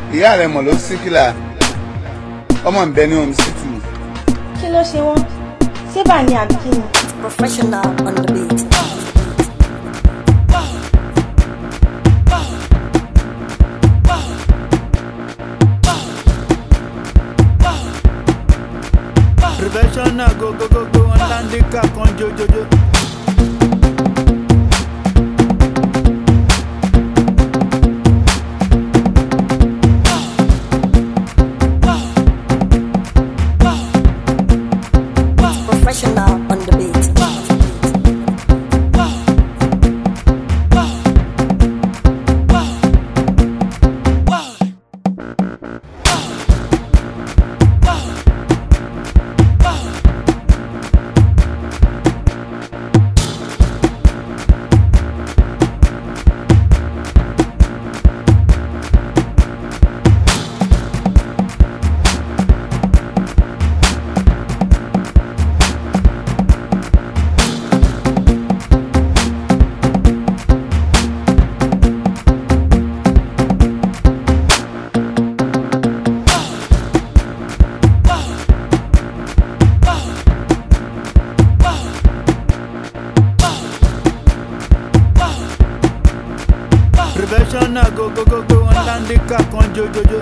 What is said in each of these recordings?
ìyá rẹ̀ mọ̀ ló síkìlà ọmọ ń bẹ ní omi sí tù. Kí ló ṣe wọ́n? Ṣé bà ní àbí kí ni? Professional on the beat. Professional go Landika con Jojo. Professional on the beat. Professional go Landika con Jojo.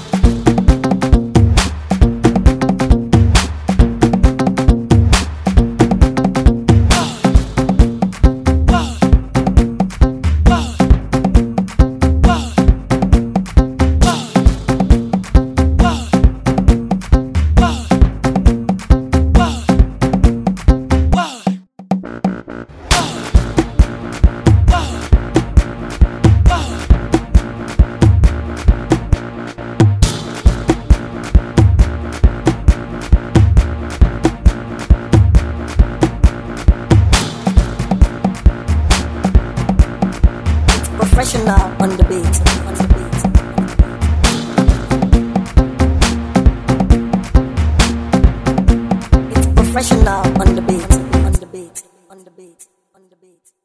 Professional on the beat. It's professional on the beat. On the beat. On the beat. On the beat.